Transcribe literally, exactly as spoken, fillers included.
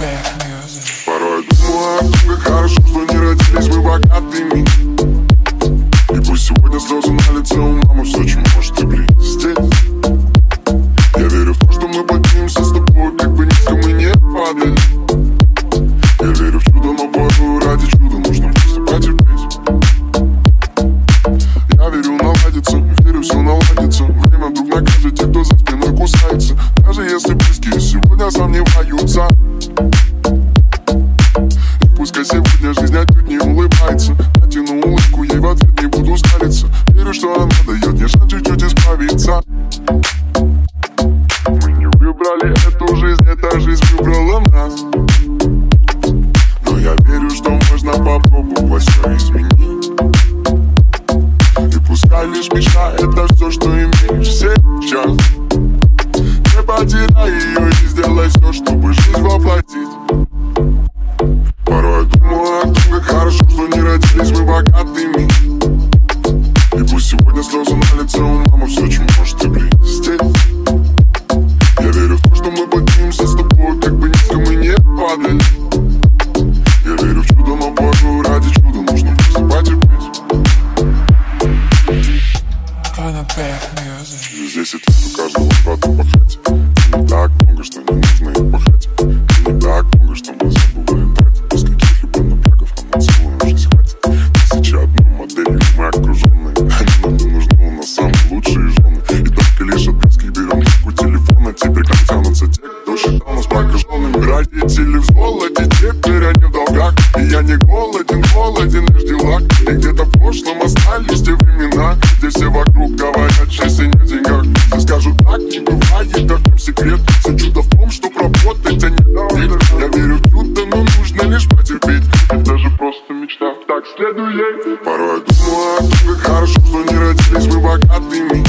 Порой думаю о том, как хорошо, что не родились мы богатыми. И пусть сегодня слезы на лице у мамы, все, чем может и близости. Я верю в то, что мы поднимемся с тобой, как бы низко мы не падали. Я верю в чудо, но порой ради чуда нужно просто потерпеть. Я верю, наладится, верю, все наладится. Время вдруг накажет тех, кто за спиной кусается. Даже если близкие сегодня сомневаются. И пускай сегодня жизнь отнюдь не улыбается. Натяну улыбку, ей в ответ не буду скалиться. Верю, что она дает мне шанс чуть-чуть исправиться. Мы не выбрали эту жизнь, эта жизнь выбрала нас. Но я верю, что можно попробовать все изменить. И пускай лишь мечта — это все, что имеешь сейчас. Не потеряй ее и сделай все, чтобы жизнь воплотить. Порой думаю о том, как хорошо, что не родились мы богатыми. И пусть сегодня слезы на лице у мамы, все, чем может и близости. Я верю в то, что мы поднимемся с тобой, как бы низко мы не падали. Я верю в чудо, но порой ради чуда нужно просто потерпеть. Через десять лет у каждого брата пахать. Не так много, что не нужно и пахать. Не так много, что мы забываем брать. Без каких-либо напрягов нам на целую жизнь хватит. Тысяча одной моделью мы окруженные. Они нам не нужны, у нас самые лучшие жены. И только лишь от близких берем трубку телефона. Теперь к нам тянутся те, кто считал нас прокаженными. Родители в золоте, теперь они в долгах. И я не голоден, голоден лишь делах. И где-то в прошлом остались те времена, где все вокруг говорят счастье не в деньгах. Все скажут, так не бывает, да в чем секрет. Все чудо в том, что работать, а не верить. Я верю в чудо, но нужно лишь потерпеть. Это же просто мечта, так следуй ей. Порой думаю о том, как хорошо, что не родились мы богатыми.